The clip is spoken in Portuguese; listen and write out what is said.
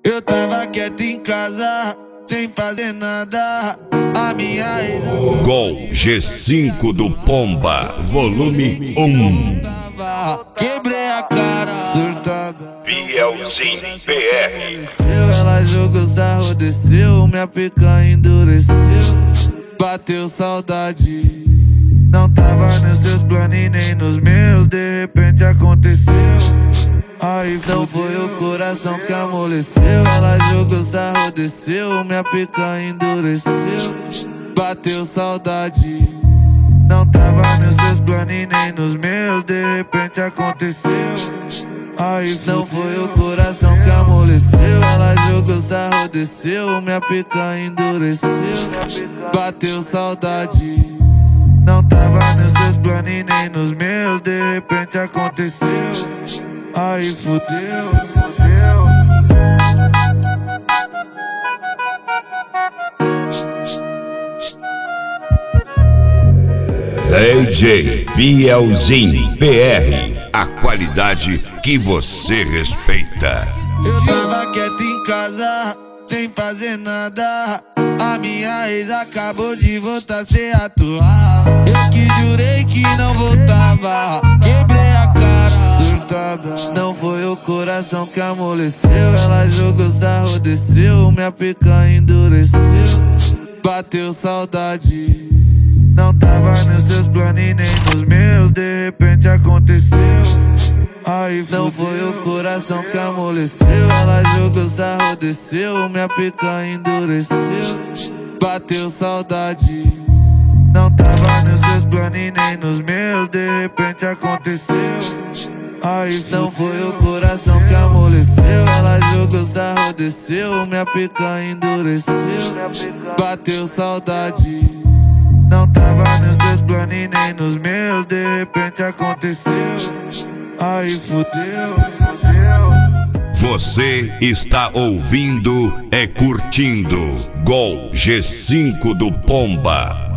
Eu tava quieto em casa, sem fazer nada. A minha ex Gol G5 do Pomba, volume 1. quebrei a cara, surtada. Bielzinho PR. Ela jogou sarro, desceu, minha pica endureceu. Bateu saudade, não tava nos seus planos e nem nos meus. De repente aconteceu. Aí não foi o coração que amoleceu. Ela jogou sarro, desceu, minha pica endureceu. Bateu saudade, não tava nos seus planos e nem nos meus. De repente aconteceu. Aí não foi o coração que amoleceu. Ela jogou sarro, desceu, minha pica endureceu. Bateu saudade, não tava nos seus planos e nem nos meus. De repente aconteceu. Aí fudeu, fudeu. DJ Bielzinho PR, a qualidade que você respeita. Eu tava quieto em casa, sem fazer nada. A minha ex acabou de voltar sem atuar. Eu que jurei que não voltava, quebrei a cara, surtada. Não foi o coração que amoleceu. Ela jogou sarro, desceu, minha pica endureceu. Bateu saudade, não tava nos seus planos e nem nos meus. De repente aconteceu. Aí não foi o coração que amoleceu. Ela jogou sarro, desceu, minha pica endureceu. Bateu saudade, não tava nos seus planos e nem nos meus. De repente aconteceu. Aí não foi o coração que amoleceu. Ela jogou sarro, desceu, minha pica endureceu. Bateu saudade, não tava nos seus planos e nem nos meus. De repente aconteceu. Aí fudeu, fudeu. Você está ouvindo curtindo Gol G5 do Pomba.